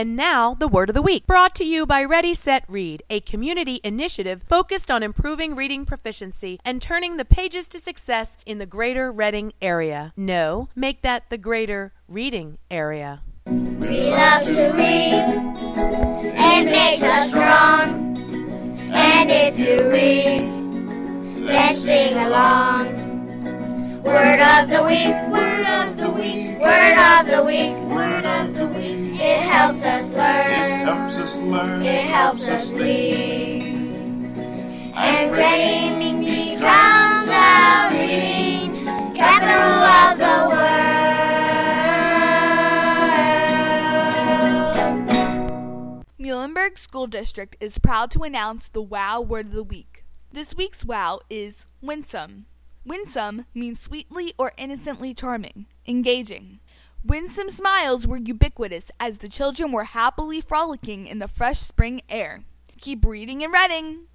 And now, the Word of the Week, brought to you by Ready, Set, Read, a community initiative focused on improving reading proficiency and turning the pages to success in the greater Reading area. No, make that the greater reading area. We love to read. It makes us strong. And if you read, then sing along. Word of the week, word of the week, word of the week, word of the week. It helps us learn, it helps us lead. And reading becomes the reading capital of the world. Muhlenberg School District is proud to announce the WOW Word of the Week. This week's WOW is winsome. Winsome means sweetly or innocently charming, engaging. Winsome smiles were ubiquitous as the children were happily frolicking in the fresh spring air. Keep reading and reading!